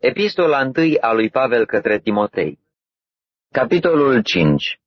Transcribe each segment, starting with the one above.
Epistola 1 a lui Pavel către Timotei. Capitolul 5.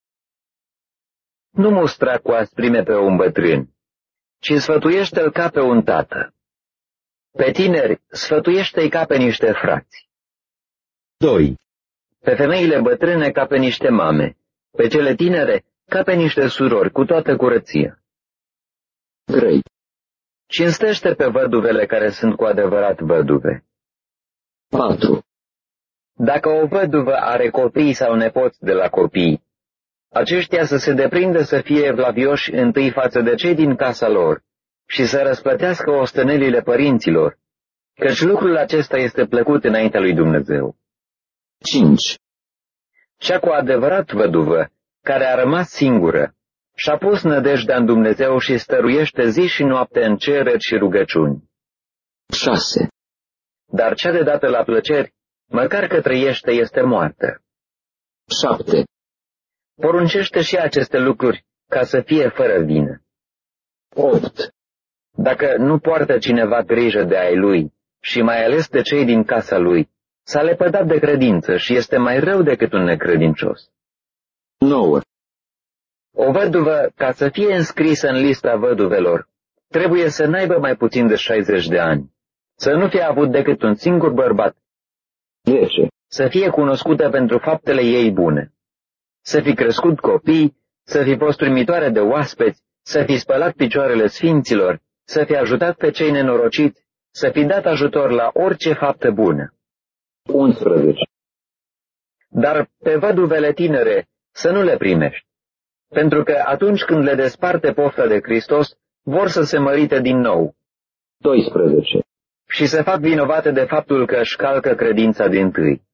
Nu mustra cu asprime pe un bătrân, ci sfătuiește-l ca pe un tată. Pe tineri sfătuiește-i ca pe niște frați. 2. Pe femeile bătrâne ca pe niște mame, pe cele tinere ca pe niște surori, cu toată curăția. 3. Cinstește pe văduvele care sunt cu adevărat văduve. 4. Dacă o văduvă are copii sau nepoți de la copii, aceștia să se deprindă să fie evlavioși întâi față de cei din casa lor și să răsplătească ostenelile părinților, căci lucrul acesta este plăcut înaintea lui Dumnezeu. 5. Cea cu adevărat văduvă, care a rămas singură, și-a pus nădejdea în Dumnezeu și stăruiește zi și noapte în cereri și rugăciuni. 6. Dar cea de dată la plăceri, măcar că trăiește, este moartă. 7. Poruncește și aceste lucruri ca să fie fără vină. 8. Dacă nu poartă cineva grijă de ai lui și mai ales de cei din casa lui, s-a lepădat de credință și este mai rău decât un necredincios. 9. O văduvă, ca să fie înscrisă în lista văduvelor, trebuie să n-aibă mai puțin de 60 de ani, să nu fie avut decât un singur bărbat. 10. Să fie cunoscută pentru faptele ei bune, să fi crescut copii, să fi fost primitoare de oaspeți, să fi spălat picioarele sfinților, să fi ajutat pe cei nenorociți, să fi dat ajutor la orice faptă bună. 11. Dar pe văduvele tinere să nu le primești, pentru că atunci când le desparte pofta de Hristos, vor să se mărite din nou. 12. Și se fac vinovate de faptul că își calcă credința dintâi.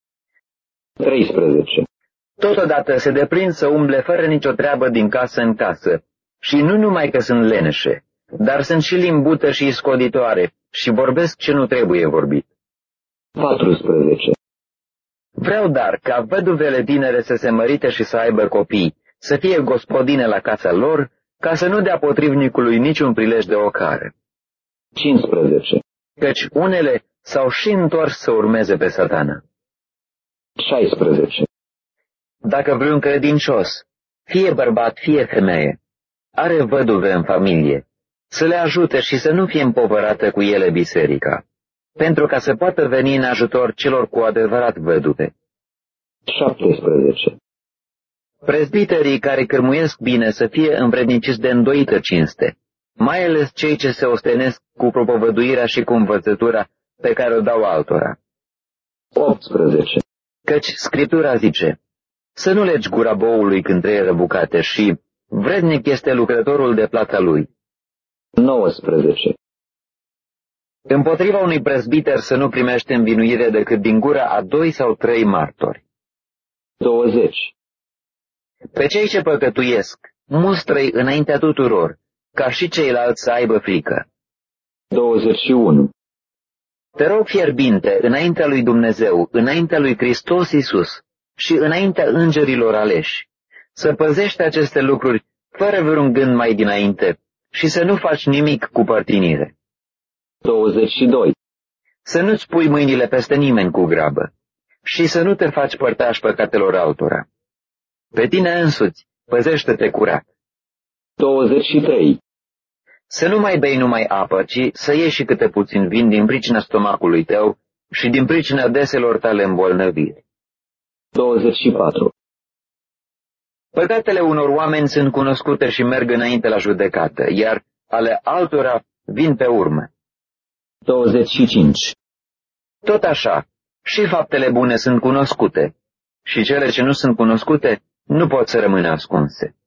13. Totodată se deprind să umble fără nicio treabă din casă în casă, și nu numai că sunt leneșe, dar sunt și limbută și scoditoare și vorbesc ce nu trebuie vorbit. 14. Vreau dar ca văduvele tinere să se mărite și să aibă copii, să fie gospodine la casa lor, ca să nu dea potrivnicului niciun prilej de ocară. 15. Căci unele s-au și întors să urmeze pe Satana. 16. Dacă vreun credincios, fie bărbat, fie femeie, are văduve în familie, să le ajute și să nu fie împovărată cu ele biserica, pentru ca să poată veni în ajutor celor cu adevărat văduve. 17. Prezbiterii care cârmuiesc bine să fie învredniciți de îndoită cinste, mai ales cei ce se ostenesc cu propovăduirea și cu învățătura pe care o dau altora. 18. Căci Scriptura zice, să nu legi gura boului când trăie răbucate și vrednic este lucrătorul de plata lui. 19. Împotriva unui prezbiter să nu primește învinuire decât din gura a 2 sau 3 martori. 20. Pe cei ce păcătuiesc, mustră-i înaintea tuturor, ca și ceilalți să aibă frică. 21. Te rog fierbinte, înaintea lui Dumnezeu, înaintea lui Hristos Iisus și înaintea îngerilor aleși, să păzești aceste lucruri fără vreun gând mai dinainte și să nu faci nimic cu părtinire. 22. Să nu-ți pui mâinile peste nimeni cu grabă și să nu te faci părtaș păcatelor altora. Pe tine însuți, păzește-te curat. 23. Să nu mai bei numai apă, ci să iei și câte puțin vin din pricina stomacului tău și din pricina deselor tale îmbolnăviri. 24. Păcatele unor oameni sunt cunoscute și merg înainte la judecată, iar ale altora vin pe urmă. 25. Tot așa, și faptele bune sunt cunoscute, și cele ce nu sunt cunoscute nu pot să rămână ascunse.